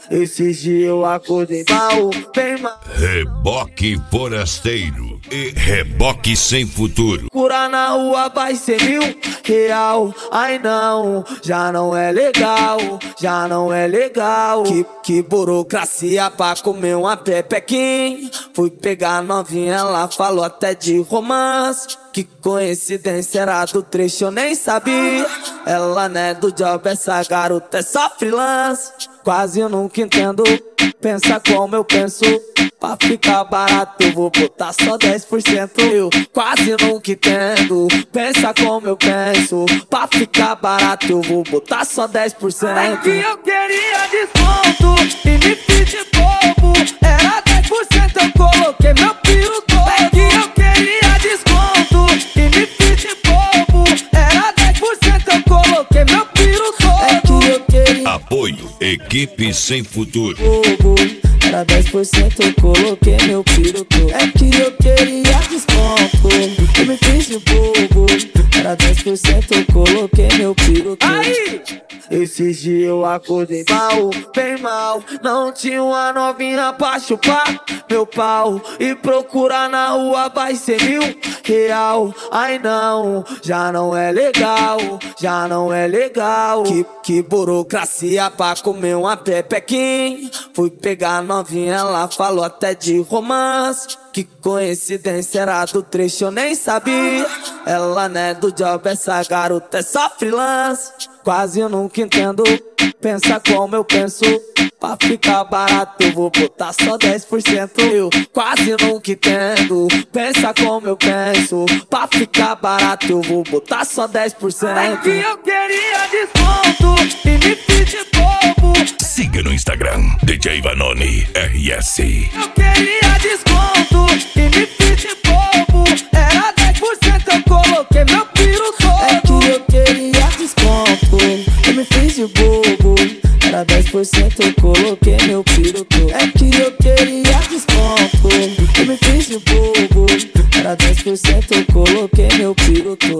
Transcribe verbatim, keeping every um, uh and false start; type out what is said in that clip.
Esses dias eu acordei mal, bem mal. Reboque forasteiro e reboque sem futuro. Cura na rua vai ser mil real. Ai não, já não é legal, já não é legal. Que, que burocracia pra comer uma pepequim. Fui pegar novinha, ela falou até de romance. Que coincidência, era do trecho, eu nem sabia. Ela não é do job, essa garota é só freelance. Quase eu nunca entendo, pensa como eu penso. Pra ficar barato eu vou botar só dez por cento. Eu quase nunca entendo, pensa como eu penso. Pra ficar barato eu vou botar só dez por cento. É que eu queria desconto e me fiz de bobo. Era dez por cento, eu coloquei meu piro todo. É que eu queria desconto e me fiz de bobo. Era dez por cento, eu coloquei meu piro todo. É que eu queria Apoio Equipe Sem Futuro. bobo. Era dez por cento, eu coloquei meu piro todo. É que eu queria desconto, eu me fiz de bobo. Era dez por cento, eu coloquei meu piro todo. Aí! Esses dias eu acordei mal, bem mal. Não tinha uma novinha pra chupar meu pau. E procurar na rua vai ser mil real. Ai não, já não é legal, já não é legal. Que, que burocracia pra comer uma pepequim. Fui pegar novinha, ela falou até de romance. Que coincidência, era do trecho, eu nem sabia. Ela não é do job, essa garota é só freelance. Quase eu nunca entendo, pensa como eu penso. Pra ficar barato eu vou botar só dez por cento. Eu quase nunca entendo, pensa como eu penso. Pra ficar barato eu vou botar só dez por cento. É que eu queria desconto e me fiz de bobo. Siga no Instagram D J Vanoni R S. Eu queria desconto e me fiz de bobo. Era dez por cento, eu coloquei meu piro todo. É que eu queria desconto, eu me fiz de bobo. Era dez por cento, eu coloquei meu piro todo. É que eu queria desconto, eu me fiz de bobo. Era dez por cento, eu coloquei meu piro todo.